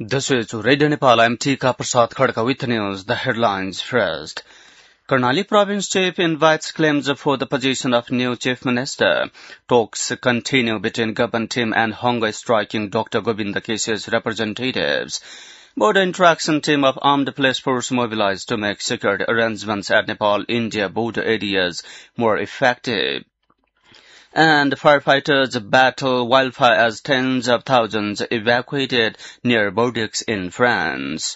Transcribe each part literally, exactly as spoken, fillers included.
This is Radio Nepal. I'm Tika Prasad Khadka with news. The headlines first. Karnali Province Chief invites claims for the position of new Chief Minister. Talks continue between government team and hunger striking Doctor Govinda Kesari's representatives. Border interaction team of armed police force mobilized to make security arrangements at Nepal-India border areas more effective. And firefighters battle wildfire as tens of thousands evacuated near Bordeaux in France.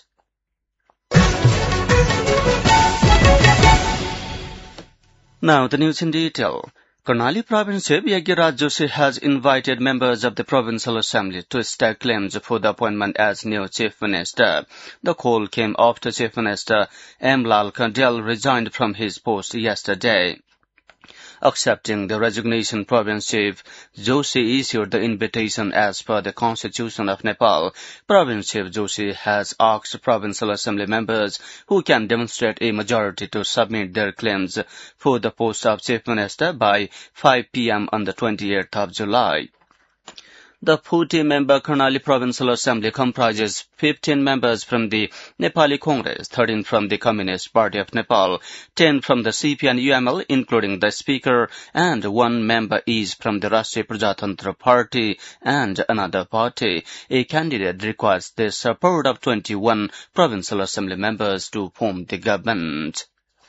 Now the news in detail. Karnali Province Chief Yagiraj Joshi has invited members of the Provincial Assembly to stake claims for the appointment as new Chief Minister. The call came after Chief Minister M. Lal Kandel resigned from his post yesterday. Accepting the resignation, Province Chief Joshi issued the invitation as per the Constitution of Nepal. Province Chief Joshi has asked Provincial Assembly members who can demonstrate a majority to submit their claims for the post of Chief Minister by five p m on the twenty-eighth of July. The forty-member Karnali Provincial Assembly comprises fifteen members from the Nepali Congress, thirteen from the Communist Party of Nepal, ten from the C P and U M L, including the Speaker, and one member is from the Rashtriya Prajatantra Party and another party. A candidate requires the support of twenty-one Provincial Assembly members to form the government.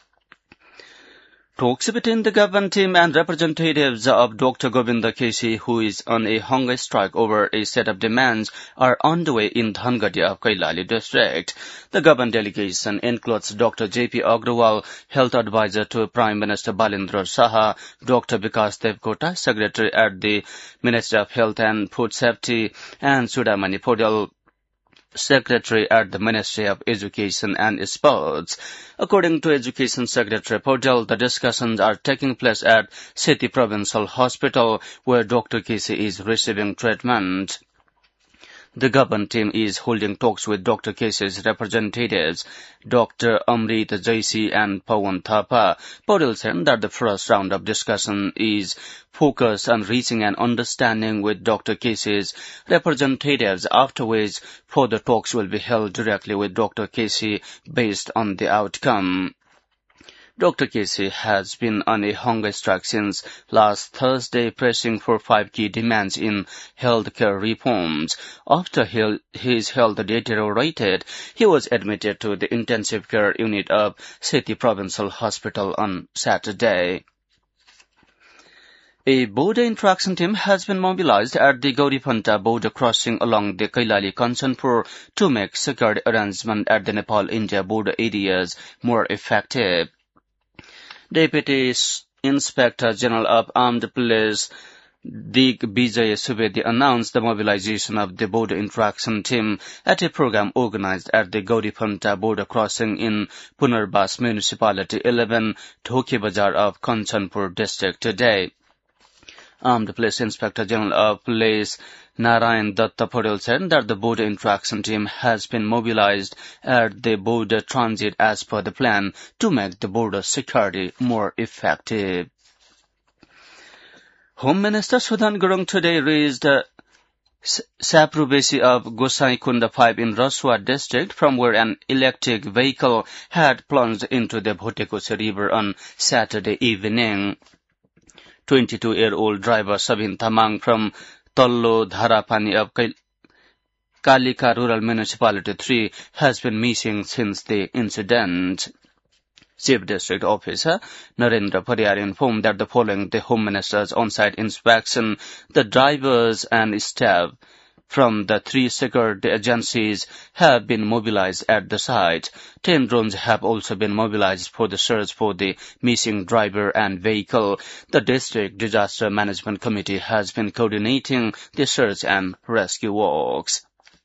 Talks between the government team and representatives of Doctor Govinda Kesari, who is on a hunger strike over a set of demands, are underway in Dhangadia of Kailali district. The government delegation includes Doctor J P Agrawal, Health Advisor to Prime Minister Balendra Saha, Doctor Vikas Devkota, Secretary at the Ministry of Health and Food Safety, and Sudamani Podal, Secretary at the Ministry of Education and Sports. According to Education Secretary Podal, the discussions are taking place at Sethi Provincial Hospital, where Doctor Kesari is receiving treatment. The government team is holding talks with Doctor Kesari's representatives, Doctor Amrit Jaisi and Pawan Thapa. Podal said that the first round of discussion is focused on reaching an understanding with Doctor Kesari's representatives, after which further talks will be held directly with Doctor Kesari based on the outcome. Doctor Kesari has been on a hunger strike since last Thursday, pressing for five key demands in healthcare reforms. After he, his health deteriorated, he was admitted to the intensive care unit of Sethi Provincial Hospital on Saturday. A border interaction team has been mobilized at the Gauripanta border crossing along the Kailali Kanchanpur to make security arrangement at the Nepal-India border areas more effective. Deputy Inspector General of Armed Police Dig Vijay Subedi announced the mobilization of the border interaction team at a program organized at the Gauripanta border crossing in Punarbas Municipality eleven, Dhoke Bazar of Kanchanpur district today. Armed Police Inspector General of Police Narayan Datta Podal said that the border interaction team has been mobilized at the border transit as per the plan to make the border security more effective. Home Minister Sudan Gurung today raised uh, Sapru Besi of Gosai Kunda five in Raswa district, from where an electric vehicle had plunged into the Bhotekosi river on Saturday evening. twenty-two-year-old driver Sabin Tamang from Tallo Dharapani of Kalika Rural Municipality three has been missing since the incident. Chief District Officer Narendra Pariyar informed that the following the Home Minister's on-site inspection, the drivers and staff from the three security agencies have been mobilized at the site. Ten drones have also been mobilized for the search for the missing driver and vehicle. The District Disaster Management Committee has been coordinating the search and rescue works.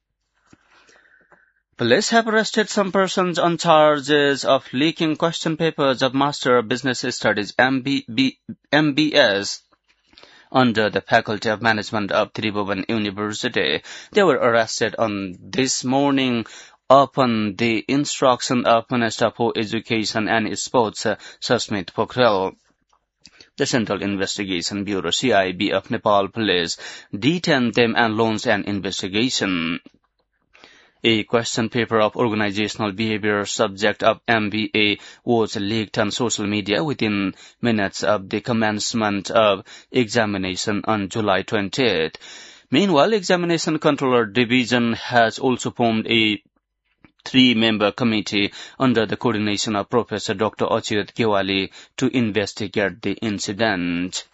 Police have arrested some persons on charges of leaking question papers of Master of Business Studies M B B, M B S under the Faculty of Management of Tribhuvan University. They were arrested on this morning upon the instruction of Minister for Education and Sports, Susmit Pokhrel. The Central Investigation Bureau, C I B of Nepal Police, detained them and launched an investigation. A question paper of organizational behavior subject of M B A was leaked on social media within minutes of the commencement of examination on July twentieth. Meanwhile, Examination Controller Division has also formed a three-member committee under the coordination of Professor Doctor Achyut Gewali to investigate the incident.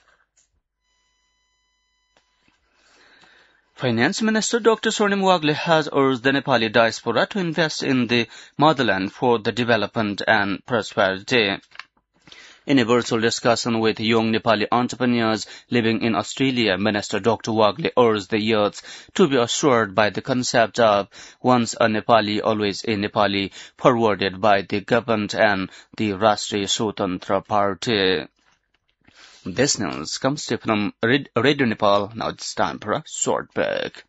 Finance Minister Doctor Swarnim Wagle has urged the Nepali diaspora to invest in the motherland for the development and prosperity. In a virtual discussion with young Nepali entrepreneurs living in Australia, Minister Doctor Wagle urged the youth to be assured by the concept of once a Nepali, always a Nepali, forwarded by the government and the Rashtriya Swatantra Party. This news comes to from Radio Nepal. Now it's time for a short break.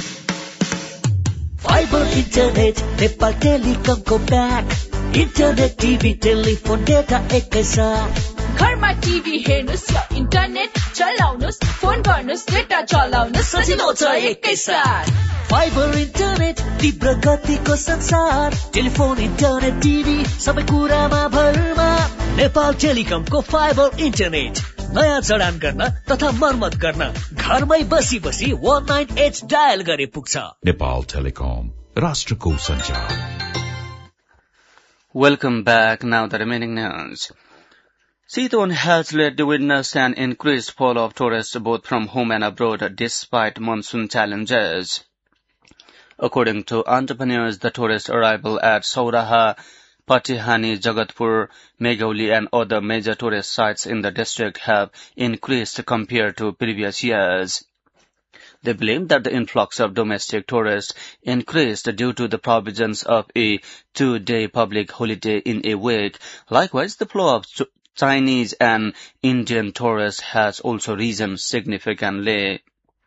Fiber Internet, Nepal Telecom को back. Internet, T V, telephone, data एकै साथ. घरमा TV हेर्नुस् या internet चलाउनुस्, phone गर्नुस्, data चलाउनुस्, सजिलो छ एकै साथ. Fiber Internet, तीव्र गतिको संसार. टेलिफोन, इन्टरनेट, टिभी, सबै कुरामा भरमा. Nepal टेलिकमको Fiber Internet. नयाँ जडान गर्न तथा मर्मत गर्न घरमै बसी बसी nineteen eight डायल गरे पुग्छ. नेपाल टेलिकम, राष्ट्रको सञ्चार. Welcome back. Now the remaining news. Chitwan has led the witness an increased flow of tourists both from home and abroad despite monsoon challenges. According to entrepreneurs, the tourist arrival at Sauraha, Patihani, Jagatpur, Megholi and other major tourist sites in the district have increased compared to previous years. They blame that the influx of domestic tourists increased due to the provisions of a two-day public holiday in a week. Likewise, the flow of Chinese and Indian tourists has also risen significantly.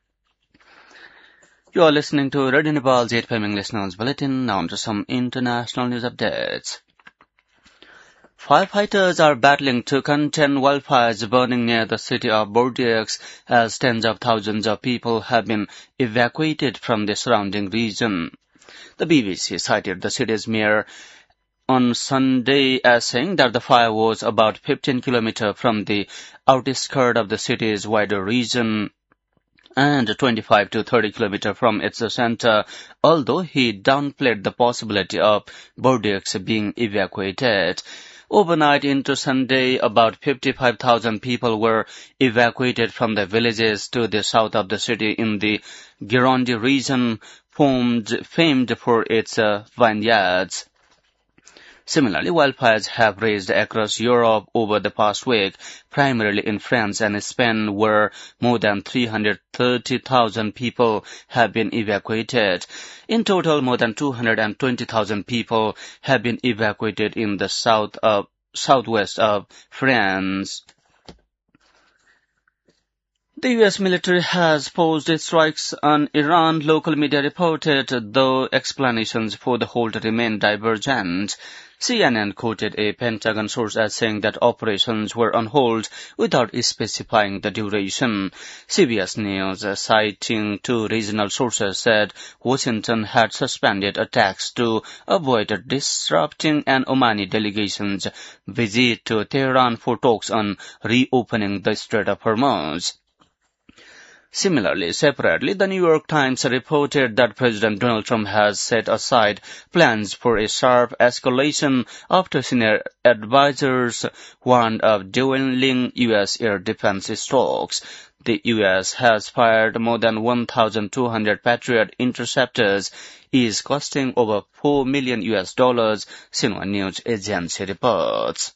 You are listening to Radio Nepal's eight p m English News Bulletin. Now on to some international news updates. Firefighters are battling to contain wildfires burning near the city of Bordeaux as tens of thousands of people have been evacuated from the surrounding region. The B B C cited the city's mayor on Sunday as saying that the fire was about fifteen kilometers from the outskirts of the city's wider region and twenty-five to thirty kilometers from its center, although he downplayed the possibility of Bordeaux being evacuated. Overnight into Sunday, about fifty-five thousand people were evacuated from the villages to the south of the city in the Gironde region, formed, famed for its uh, vineyards. Similarly, wildfires have raged across Europe over the past week, primarily in France and Spain, where more than three hundred thirty thousand people have been evacuated. In total, more than two hundred twenty thousand people have been evacuated in the south of, southwest of France. The U S military has paused its strikes on Iran, local media reported, though explanations for the hold remain divergent. C N N quoted a Pentagon source as saying that operations were on hold without specifying the duration. C B S News, uh, citing two regional sources, said Washington had suspended attacks to avoid disrupting an Omani delegation's visit to Tehran for talks on reopening the Strait of Hormuz. Similarly, separately, the New York Times reported that President Donald Trump has set aside plans for a sharp escalation after senior advisors warned of dwindling U S air defense stocks. The U S has fired more than one thousand two hundred Patriot interceptors, is costing over four million U S dollars, Xinhua News Agency reports.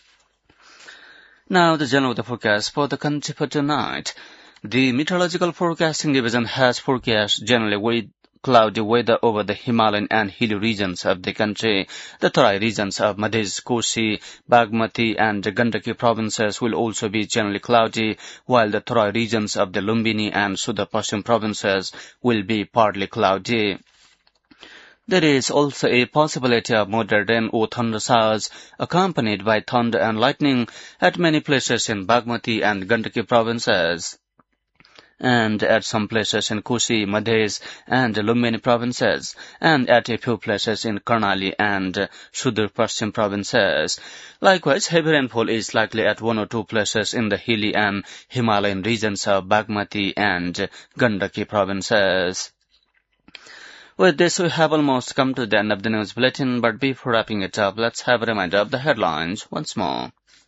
Now the general weather forecast for the country for tonight. The Meteorological Forecasting Division has forecast generally cloudy weather over the Himalayan and hilly regions of the country. The Tarai regions of Madhya, Kosi, Bagmati and Gandaki provinces will also be generally cloudy, while the Tarai regions of the Lumbini and Sudar Paschim provinces will be partly cloudy. There is also a possibility of moderate rain or thunder showers accompanied by thunder and lightning at many places in Bagmati and Gandaki provinces. and at some places in Kusi, Madhes, and Lumbini provinces, and at a few places in Karnali and Sudur Paschim provinces. Likewise, heavy rainfall is likely at one or two places in the hilly and Himalayan regions of Bagmati and Gandaki provinces. With this, we have almost come to the end of the news bulletin, but before wrapping it up, let's have a reminder of the headlines once more.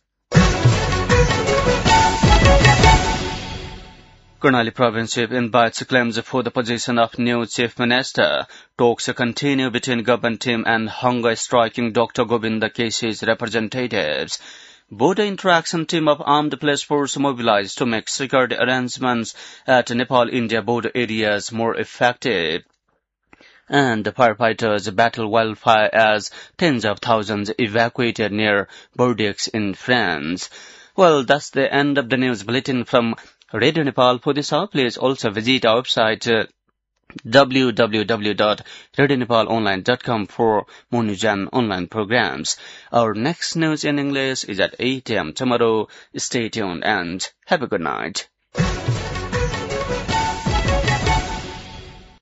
Karnali Province Chief invites claims for the position of new Chief Minister. Talks continue between government team and hunger striking Doctor Govinda Keshi's representatives. Border interaction team of armed police force mobilized to make security arrangements at Nepal-India border areas more effective. And the firefighters battle wildfire as tens of thousands evacuated near Bordeaux in France. Well, that's the end of the news bulletin from Radio Nepal for this hour. Please also visit our website uh, w w w dot radio nepal online dot com for more news and online programs. Our next news in English is at eight a m tomorrow. Stay tuned and have a good night.